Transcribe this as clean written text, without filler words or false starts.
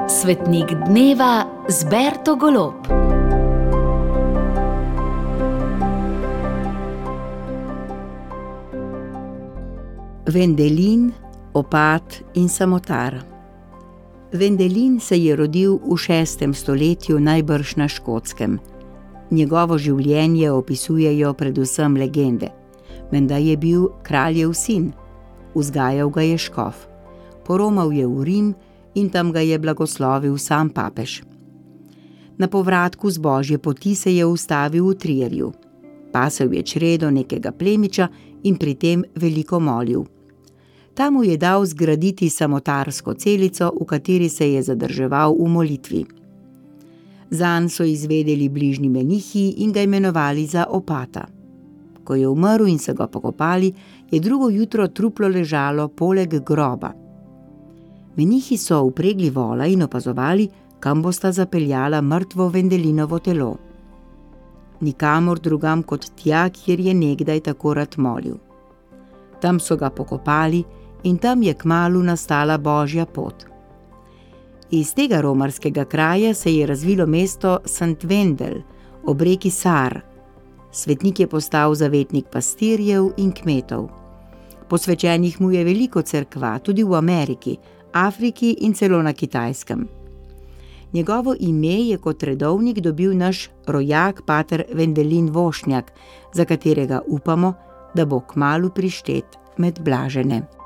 Svetnik dneva z Berto Golob. Vendelin, opat in samotar. Vendelin se je rodil v 6. stoletju najbrž na Škotskem. Njegovo življenje opisujejo predvsem legende. Menda je bil kraljev sin, vzgajal ga je škof, poromal je v Rim in tam ga je blagoslovil sam papež. Na povratku z božje poti se je ustavil v Trierju. Pasel je čredo nekega plemiča in pri tem veliko molil. Tam mu je dal zgraditi samotarsko celico, v kateri se je zadrževal v molitvi. Zanj so izvedeli bližnji menihi in ga imenovali za opata. Ko je umrl in so ga pokopali, je drugo jutro truplo ležalo poleg groba. Menihi so vpregli vola in opazovali, kam bosta zapeljala mrtvo Vendelinovo telo. Nikamor drugam kot tja, kjer je nekdaj tako rad molil. Tam so ga pokopali in tam je kmalu nastala božja pot. Iz tega romarskega kraja se je razvilo mesto St. Vendel ob reki Sar. Svetnik je postal zavetnik pastirjev in kmetov. Posvečenih mu je veliko cerkva, tudi v Ameriki, Afriki in celo na Kitajskem. Njegovo ime je kot redovnik dobil naš rojak pater Vendelin Vošnjak, za katerega upamo, da bo kmalu prištet med blažene.